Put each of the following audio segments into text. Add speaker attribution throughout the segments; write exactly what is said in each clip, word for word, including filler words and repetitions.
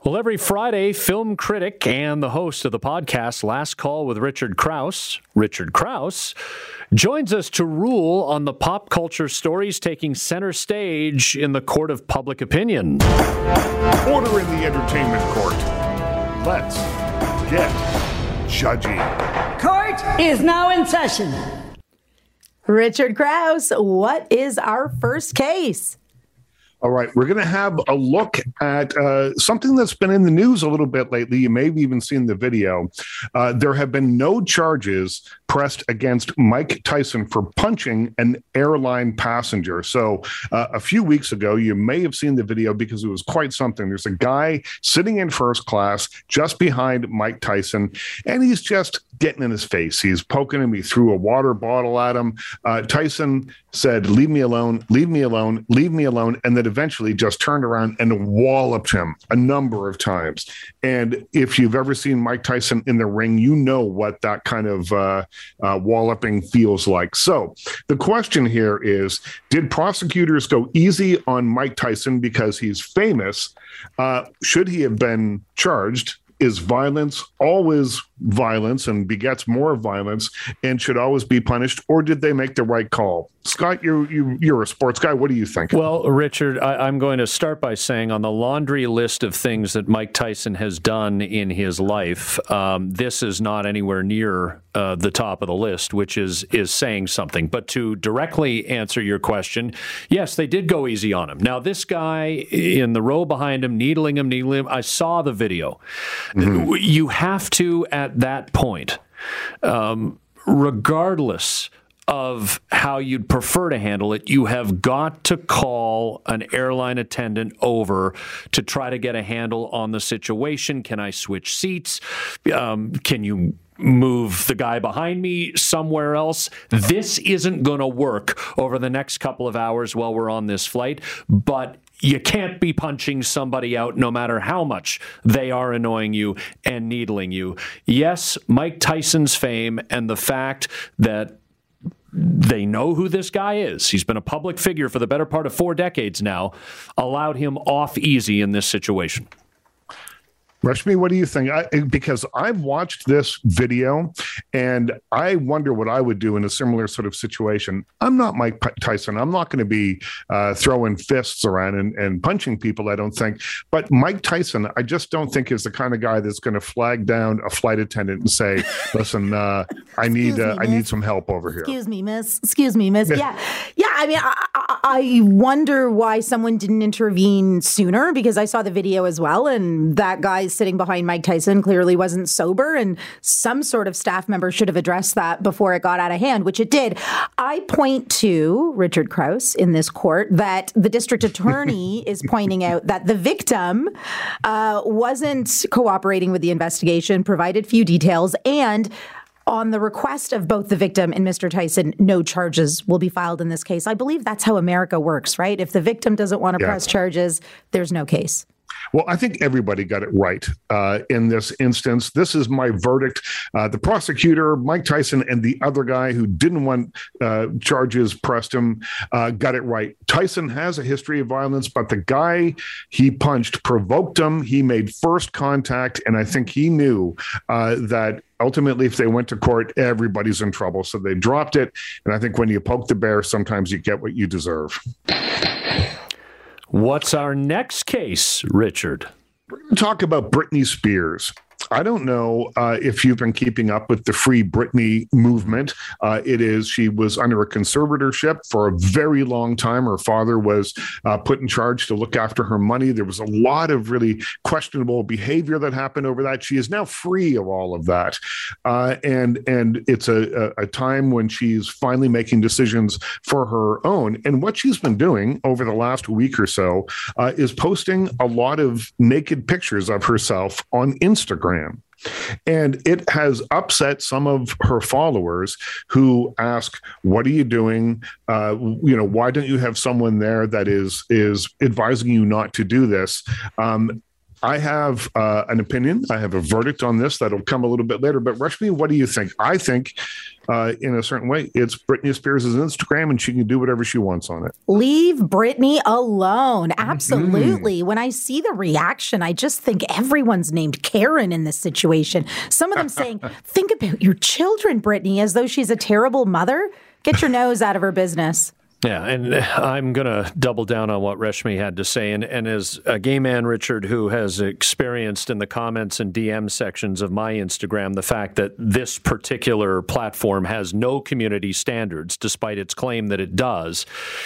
Speaker 1: Well, every Friday, film critic and the host of the podcast Last Call with Richard Crouse, Richard Crouse, joins us to rule on the pop culture stories taking center stage in the court of public opinion.
Speaker 2: Order in the entertainment court. Let's get judgy.
Speaker 3: Court is now in session.
Speaker 4: Richard Crouse, what is our first case?
Speaker 2: All right, we're going to have a look at uh, something that's been in the news a little bit lately. You may have even seen the video. Uh, there have been no charges pressed against Mike Tyson for punching an airline passenger. So uh, a few weeks ago, you may have seen the video because it was quite something. There's a guy sitting in first class just behind Mike Tyson, and he's just getting in his face. He's poking him. He threw a water bottle at him. Uh, Tyson said, "Leave me alone, leave me alone, leave me alone," and then eventually just turned around and walloped him a number of times. And if you've ever seen Mike Tyson in the ring, you know what that kind of uh, uh, walloping feels like. So the question here is, did prosecutors go easy on Mike Tyson because he's famous? Uh, should he have been charged? Is violence always violence and begets more violence and should always be punished? Or did they make the right call? Scott, you, you, you're a sports guy. What do you think?
Speaker 1: Well, Richard, I, I'm going to start by saying on the laundry list of things that Mike Tyson has done in his life, um, this is not anywhere near uh, the top of the list, which is is saying something. But to directly answer your question, yes, they did go easy on him. Now, this guy in the row behind him, needling him, needling him, I saw the video. Mm-hmm. You have to, at that point, um, regardless of how you'd prefer to handle it, you have got to call an airline attendant over to try to get a handle on the situation. Can I switch seats? Um, can you move the guy behind me somewhere else? This isn't going to work over the next couple of hours while we're on this flight, but you can't be punching somebody out no matter how much they are annoying you and needling you. Yes, Mike Tyson's fame and the fact that they know who this guy is, he's been a public figure for the better part of four decades now, allowed him off easy in this situation.
Speaker 2: Rashmi, what do you think? I, because I've watched this video and I wonder what I would do in a similar sort of situation. I'm not Mike Tyson. I'm not going to be uh, throwing fists around and, and punching people, I don't think. But Mike Tyson, I just don't think is the kind of guy that's going to flag down a flight attendant and say, listen, uh, I need uh, me, I need some help over here.
Speaker 4: Excuse me, miss. Excuse me, miss. Yeah. Yeah. I mean, I, I, I wonder why someone didn't intervene sooner, because I saw the video as well. And that guy's sitting behind Mike Tyson clearly wasn't sober, and some sort of staff member should have addressed that before it got out of hand, which it did. I point to Richard Crouse in this court that the district attorney is pointing out that the victim uh, wasn't cooperating with the investigation, provided few details, and on the request of both the victim and Mister Tyson, no charges will be filed in this case. I believe that's how America works, right? If the victim doesn't want to yeah. press charges, there's no case.
Speaker 2: Well, I think everybody got it right uh, in this instance. This is my verdict. Uh, the prosecutor, Mike Tyson, and the other guy who didn't want uh, charges pressed him uh, got it right. Tyson has a history of violence, but the guy he punched provoked him. He made first contact, and I think he knew uh, that ultimately, if they went to court, everybody's in trouble. So they dropped it. And I think when you poke the bear, sometimes you get what you deserve.
Speaker 1: What's our next case, Richard?
Speaker 2: We're going to talk about Britney Spears. I don't know uh, if you've been keeping up with the Free Britney movement. Uh, it is, she was under a conservatorship for a very long time. Her father was uh, put in charge to look after her money. There was a lot of really questionable behavior that happened over that. She is now free of all of that. Uh, and and it's a, a time when she's finally making decisions for her own. And what she's been doing over the last week or so uh, is posting a lot of naked pictures of herself on Instagram. And it has upset some of her followers who ask, what are you doing? Uh, you know, why don't you have someone there that is is advising you not to do this? Um, I have uh, an opinion. I have a verdict on this that'll come a little bit later. But Rashmi, what do you think? I think, uh, in a certain way, it's Britney Spears' Instagram, and she can do whatever she wants on it.
Speaker 4: Leave Britney alone. Absolutely. Mm-hmm. When I see the reaction, I just think everyone's named Karen in this situation. Some of them saying, think about your children, Britney, as though she's a terrible mother. Get your nose out of her business.
Speaker 1: Yeah, and I'm going to double down on what Rashmi had to say. And, and as a gay man, Richard, who has experienced in the comments and D M sections of my Instagram the fact that this particular platform has no community standards, despite its claim that it does,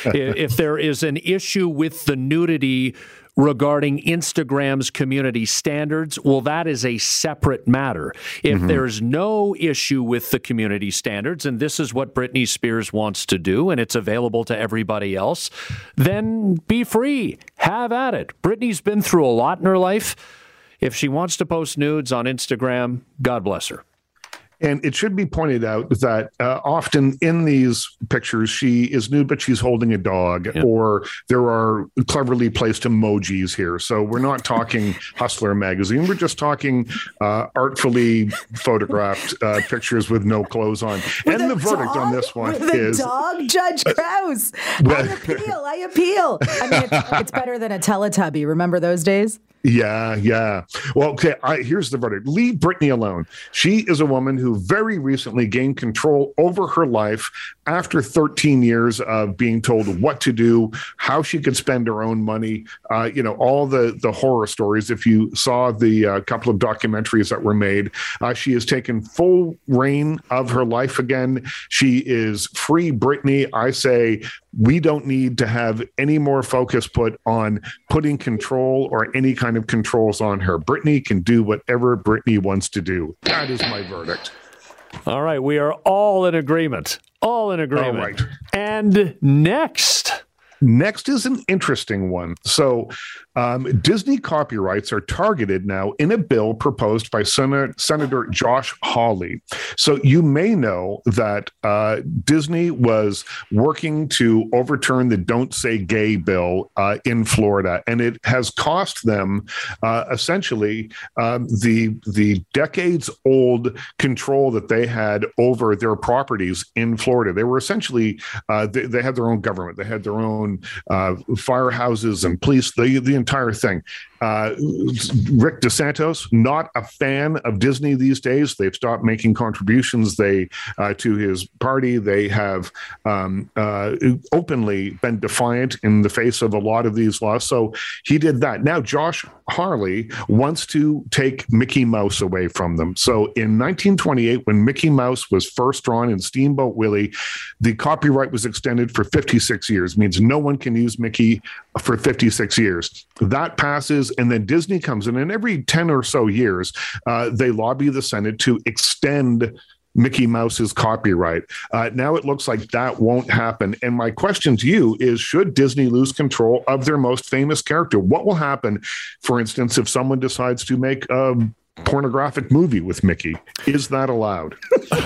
Speaker 1: if there is an issue with the nudity regarding Instagram's community standards, well, that is a separate matter. If mm-hmm. there's no issue with the community standards, and this is what Britney Spears wants to do, and it's available to everybody else, then be free. Have at it. Britney's been through a lot in her life. If she wants to post nudes on Instagram, God bless her.
Speaker 2: And it should be pointed out that uh, often in these pictures, she is nude, but she's holding a dog, yeah. or there are cleverly placed emojis here. So we're not talking Hustler magazine. We're just talking uh, artfully photographed uh, pictures with no clothes on.
Speaker 4: With
Speaker 2: and the verdict
Speaker 4: dog?
Speaker 2: on this one
Speaker 4: with
Speaker 2: is...
Speaker 4: a dog, Judge Krause. I appeal. I appeal. I mean, it's, it's better than a Teletubby. Remember those days?
Speaker 2: Yeah, yeah. Well, okay, I, here's the verdict. Leave Britney alone. She is a woman who very recently gained control over her life after thirteen years of being told what to do, how she could spend her own money, uh, you know, all the, the horror stories. If you saw the uh, couple of documentaries that were made, uh, she has taken full reign of her life again. She is free Britney. I say we don't need to have any more focus put on putting control or any kind of controls on her. Britney can do whatever Britney wants to do. That is my verdict.
Speaker 1: All right. We are all in agreement. All in agreement.
Speaker 2: All right.
Speaker 1: And next.
Speaker 2: Next is an interesting one. So um, Disney copyrights are targeted now in a bill proposed by Sen- Senator Josh Hawley. So you may know that uh, Disney was working to overturn the Don't Say Gay bill uh, in Florida, and it has cost them uh, essentially um, the, the decades-old control that they had over their properties in Florida. They were essentially, uh, they, they had their own government. They had their own uh, firehouses and police, the, the entire thing. Uh, Rick DeSantis, not a fan of Disney these days. They've stopped making contributions they uh, to his party. They have um, uh, openly been defiant in the face of a lot of these laws. So he did that. Now, Josh Hawley wants to take Mickey Mouse away from them. So in nineteen twenty-eight, when Mickey Mouse was first drawn in Steamboat Willie, the copyright was extended for fifty-six years. It means no one can use Mickey for fifty-six years. That passes, and then Disney comes in, and every ten or so years, uh, they lobby the Senate to extend Mickey Mouse's copyright. Uh, now it looks like that won't happen. And my question to you is, should Disney lose control of their most famous character? What will happen, for instance, if someone decides to make a pornographic movie with Mickey? Is that allowed?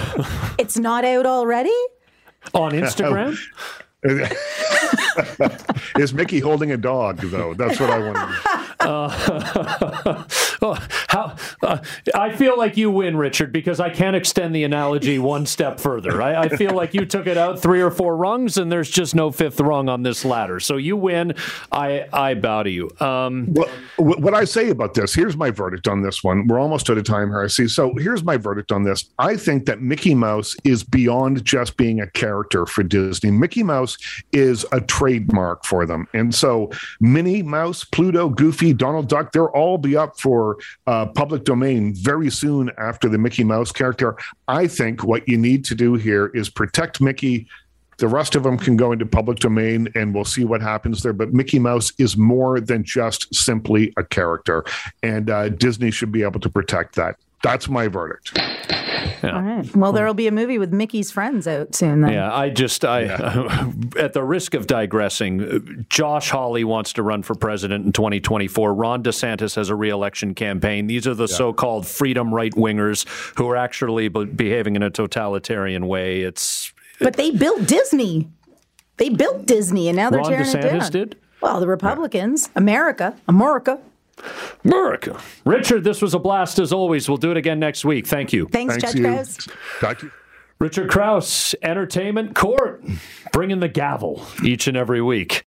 Speaker 4: It's not out already?
Speaker 1: On Instagram?
Speaker 2: Is Mickey holding a dog, though? That's what I want to know.
Speaker 1: Uh, oh, how, uh, I feel like you win, Richard, because I can't extend the analogy one step further. I, I feel like you took it out three or four rungs, and there's just no fifth rung on this ladder. So you win. I, I bow to you. Um,
Speaker 2: well, what I say about this, here's my verdict on this one. We're almost out of time here, I see. So here's my verdict on this. I think that Mickey Mouse is beyond just being a character for Disney. Mickey Mouse is a trademark for them. And so Minnie Mouse, Pluto, Goofy, Donald Duck, they'll all be up for uh, public domain very soon after the Mickey Mouse character. I think what you need to do here is protect Mickey. The rest of them can go into public domain, and we'll see what happens there. But Mickey Mouse is more than just simply a character, and uh, Disney should be able to protect that. That's my verdict.
Speaker 4: Yeah. All right. Well, there'll be a movie with Mickey's friends out soon then.
Speaker 1: Yeah, I just, I,
Speaker 2: yeah.
Speaker 1: at the risk of digressing, Josh Hawley wants to run for president in twenty twenty-four. Ron DeSantis has a re-election campaign. These are the yeah. so-called freedom right-wingers who are actually be- behaving in a totalitarian way. It's
Speaker 4: But they built Disney. They built Disney, and now they're
Speaker 1: Ron
Speaker 4: tearing
Speaker 1: DeSantis
Speaker 4: it down.
Speaker 1: did?
Speaker 4: Well, the Republicans, yeah. America, America.
Speaker 1: America. Richard, this was a blast as always. We'll do it again next week. Thank you.
Speaker 4: Thanks,
Speaker 2: Thanks
Speaker 4: Judge
Speaker 2: you.
Speaker 4: Krause.
Speaker 2: Talk to you.
Speaker 1: Richard Krause, Entertainment Court, bringing the gavel each and every week.